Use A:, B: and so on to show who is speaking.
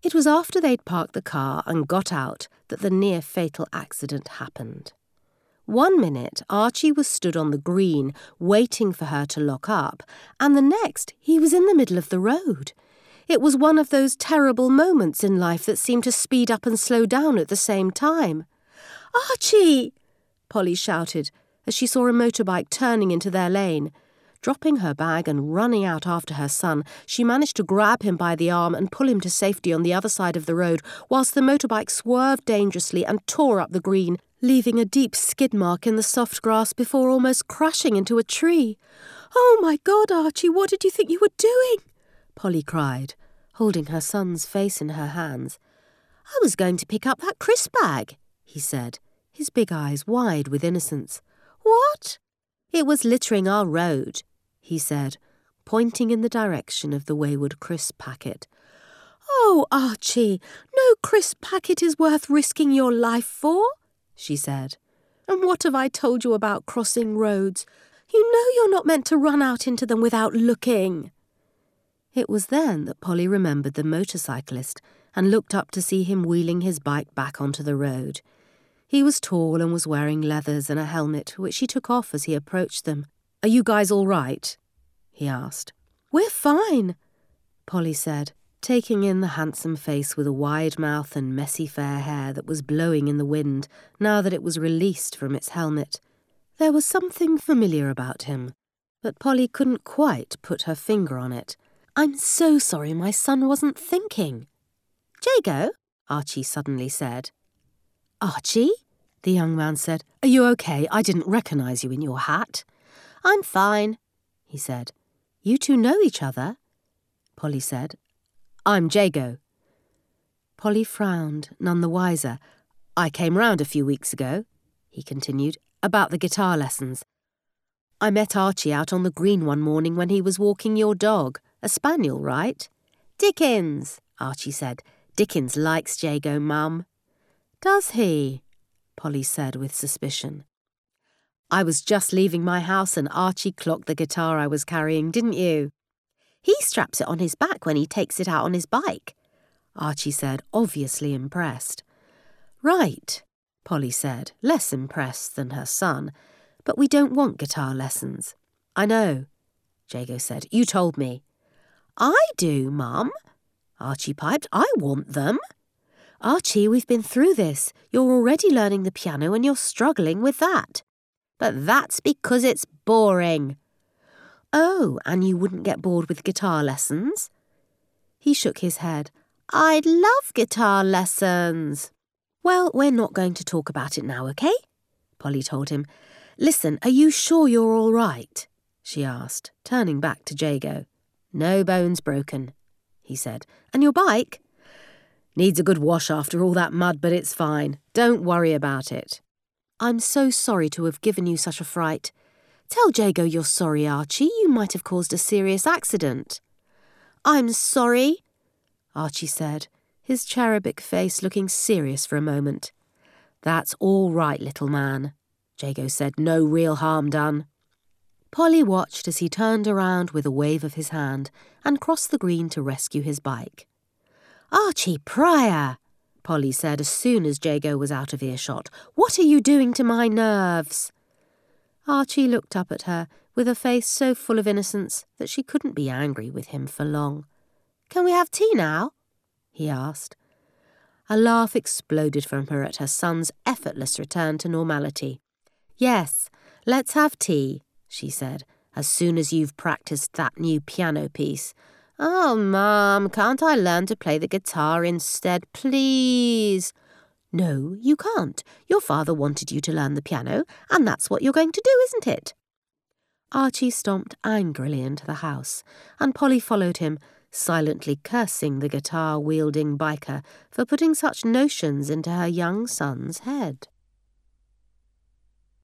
A: It was after they'd parked the car and got out that the near-fatal accident happened. 1 minute, Archie was stood on the green, waiting for her to lock up, and the next, he was in the middle of the road. It was one of those terrible moments in life that seem to speed up and slow down at the same time. "Archie!" Polly shouted as she saw a motorbike turning into their lane. Dropping her bag and running out after her son, she managed to grab him by the arm and pull him to safety on the other side of the road, whilst the motorbike swerved dangerously and tore up the green, leaving a deep skid mark in the soft grass before almost crashing into a tree. "Oh, my God, Archie, what did you think you were doing?" Polly cried, holding her son's face in her hands. "I was going to pick up that crisp bag," he said, his big eyes wide with innocence. "What?" "It was littering our road," he said, pointing in the direction of the wayward crisp packet. "Oh, Archie, no crisp packet is worth risking your life for," she said. "And what have I told you about crossing roads? You know you're not meant to run out into them without looking." It was then that Polly remembered the motorcyclist and looked up to see him wheeling his bike back onto the road. He was tall and was wearing leathers and a helmet, which he took off as he approached them. "Are you guys all right?" he asked. "We're fine," Polly said, taking in the handsome face with a wide mouth and messy fair hair that was blowing in the wind now that it was released from its helmet. There was something familiar about him, but Polly couldn't quite put her finger on it. "I'm so sorry my son wasn't thinking." "Jago," Archie suddenly said. "Archie?" the young man said. "Are you okay? I didn't recognise you in your hat." "I'm fine," he said. "You two know each other?" Polly said. "I'm Jago." Polly frowned, none the wiser. "I came round a few weeks ago," he continued, "about the guitar lessons. I met Archie out on the green one morning when he was walking your dog. A spaniel, right?" "Dickens," Archie said. "Dickens likes Jago, Mum." "Does he?" Polly said with suspicion. "I was just leaving my house and Archie clocked the guitar I was carrying, didn't you?" "He straps it on his back when he takes it out on his bike," Archie said, obviously impressed. "Right," Polly said, less impressed than her son. "But we don't want guitar lessons." "I know," Jago said. "You told me." "I do, Mum," Archie piped. "I want them." "Archie, we've been through this. You're already learning the piano and you're struggling with that." "But that's because it's boring." "Oh, and you wouldn't get bored with guitar lessons?" He shook his head. "I'd love guitar lessons." "Well, we're not going to talk about it now, okay?" Polly told him. "Listen, are you sure you're all right?" she asked, turning back to Jago. "No bones broken," he said. "And your bike?" "Needs a good wash after all that mud, but it's fine. Don't worry about it." "I'm so sorry to have given you such a fright. Tell Jago you're sorry, Archie. You might have caused a serious accident." "I'm sorry," Archie said, his cherubic face looking serious for a moment. "That's all right, little man," Jago said. "No real harm done." Polly watched as he turned around with a wave of his hand and crossed the green to rescue his bike. "Archie Pryor," Polly said as soon as Jago was out of earshot. "What are you doing to my nerves?" Archie looked up at her with a face so full of innocence that she couldn't be angry with him for long. "Can we have tea now?" he asked. A laugh exploded from her at her son's effortless return to normality. "Yes, let's have tea," she said, "as soon as you've practiced that new piano piece." "Oh, Mum, can't I learn to play the guitar instead, please?" "No, you can't. Your father wanted you to learn the piano, and that's what you're going to do, isn't it?" Archie stomped angrily into the house, and Polly followed him, silently cursing the guitar-wielding biker for putting such notions into her young son's head.